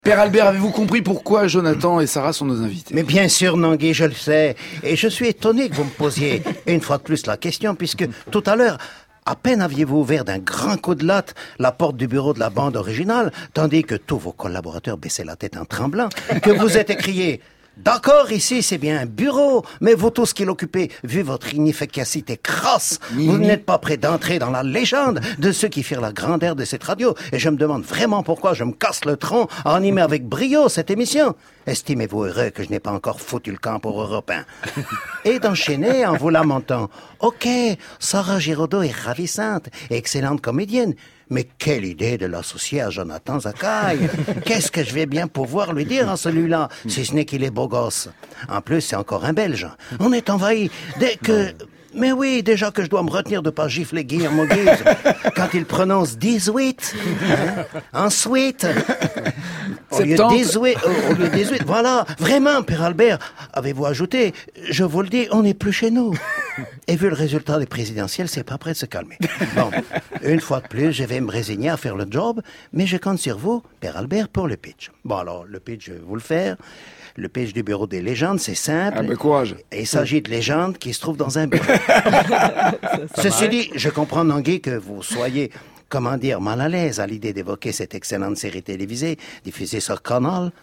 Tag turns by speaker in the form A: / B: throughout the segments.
A: Père Albert, avez-vous compris pourquoi Jonathan et Sarah sont nos invités?
B: Mais bien sûr, Nangui, je le sais. Et je suis étonné que vous me posiez une fois de plus la question, puisque tout à l'heure, à peine aviez-vous ouvert d'un grand coup de latte la porte du bureau de la bande originale, tandis que tous vos collaborateurs baissaient la tête en tremblant, que vous êtes écrié « D'accord, ici c'est bien un bureau, mais vous tous qui l'occupez, vu votre inefficacité crasse, vous n'êtes pas prêts d'entrer dans la légende de ceux qui firent la grandeur de cette radio. Et je me demande vraiment pourquoi je me casse le tronc à animer avec brio cette émission. Estimez-vous heureux que je n'ai pas encore foutu le camp pour Europe 1. » Et d'enchaîner en vous lamentant. « Ok, Sarah Giraudot est ravissante et excellente comédienne. Mais quelle idée de l'associer à Jonathan Zakaï. Qu'est-ce que je vais bien pouvoir lui dire à celui-là, si ce n'est qu'il est beau gosse. En plus, c'est encore un Belge. On est envahi dès que... Mais oui, déjà que je dois me retenir de pas gifler Guillermo Guise quand il prononce 18, ensuite, au lieu de 18, voilà, vraiment, Père Albert, avez-vous ajouté, je vous le dis, on n'est plus chez nous. Et vu le résultat des présidentielles, c'est pas prêt de se calmer. Bon, une fois de plus, je vais me résigner à faire le job, mais je compte sur vous, Père Albert, pour le pitch. Bon, alors, le pitch, je vais vous le faire. Le pitch du bureau des légendes, c'est simple.
A: Ah ben courage.
B: Et il s'agit de légendes qui se trouvent dans un bureau. Ceci dit, je comprends, Nangui, que vous soyez, comment dire, mal à l'aise à l'idée d'évoquer cette excellente série télévisée diffusée sur Canal+,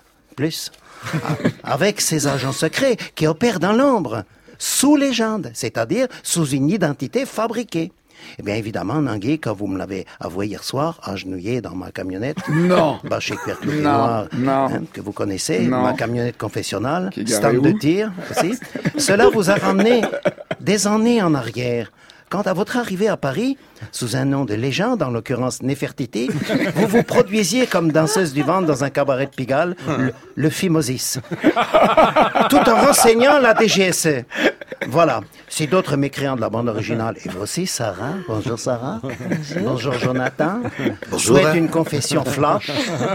B: avec ces agents secrets qui opèrent dans l'ombre, sous légende, c'est-à-dire sous une identité fabriquée. Eh bien, évidemment, Nangui, quand vous me l'avez avoué hier soir, agenouillé dans ma camionnette.
A: Non.
B: Chez Cuerclou Noir, que vous connaissez, ma camionnette confessionnale, stand de tir aussi. Cela vous a ramené des années en arrière. Quant à votre arrivée à Paris, sous un nom de légende, en l'occurrence Néfertiti, vous vous produisiez comme danseuse du ventre dans un cabaret de Pigalle, le Phimosis, tout en renseignant la DGSE. Voilà. Si d'autres mécréants de la bande originale, et vous aussi, Sarah, bonjour Sarah, bonjour Jonathan, souhaitent une confession flash,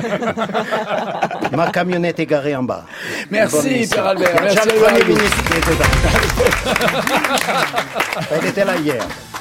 B: ma camionnette est garée en bas.
A: Merci, Père Albert. Merci,
B: Jacques Premier ministre qui était là. Elle était là hier.